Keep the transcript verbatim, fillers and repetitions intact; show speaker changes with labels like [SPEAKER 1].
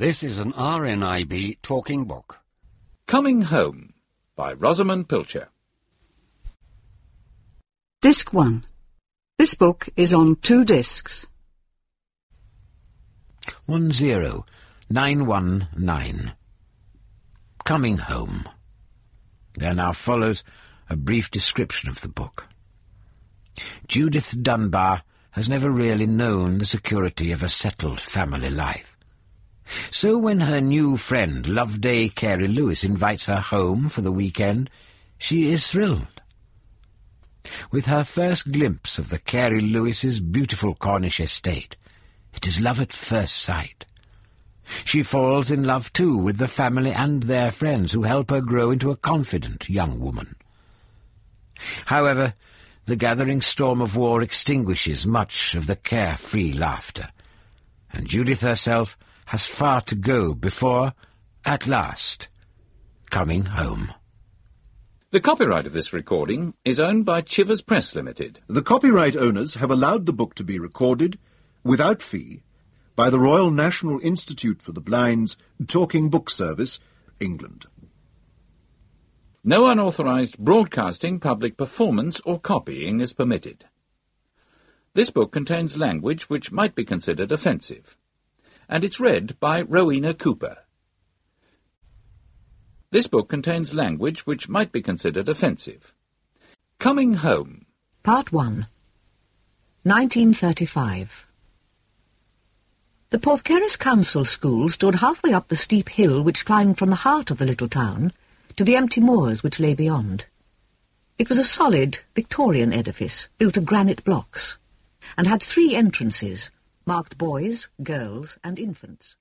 [SPEAKER 1] This is an R N I B talking book.
[SPEAKER 2] Coming Home by Rosamund Pilcher.
[SPEAKER 3] Disc one. This book is on two discs.
[SPEAKER 4] one zero nine one nine. Coming Home. There now follows a brief description of the book. Judith Dunbar has never really known the security of a settled family life. So when her new friend, Loveday Carey Lewis, invites her home for the weekend, she is thrilled. With her first glimpse of the Carey Lewis's beautiful Cornish estate, it is love at first sight. She falls in love, too, with the family and their friends who help her grow into a confident young woman. However, the gathering storm of war extinguishes much of the carefree laughter, and Judith herself has far to go before, at last, coming home.
[SPEAKER 2] The copyright of this recording is owned by Chivers Press Limited.
[SPEAKER 5] The copyright owners have allowed the book to be recorded, without fee, by the Royal National Institute for the Blind's Talking Book Service, England.
[SPEAKER 2] No unauthorized broadcasting, public performance or copying is permitted. This book contains language which might be considered offensive, and it's read by Rowena Cooper. This book contains language which might be considered offensive. Coming Home.
[SPEAKER 6] Part one. nineteen thirty-five. The Porthcaris Council School stood halfway up the steep hill which climbed from the heart of the little town to the empty moors which lay beyond. It was a solid Victorian edifice built of granite blocks, and had three entrances, marked boys, girls, and infants.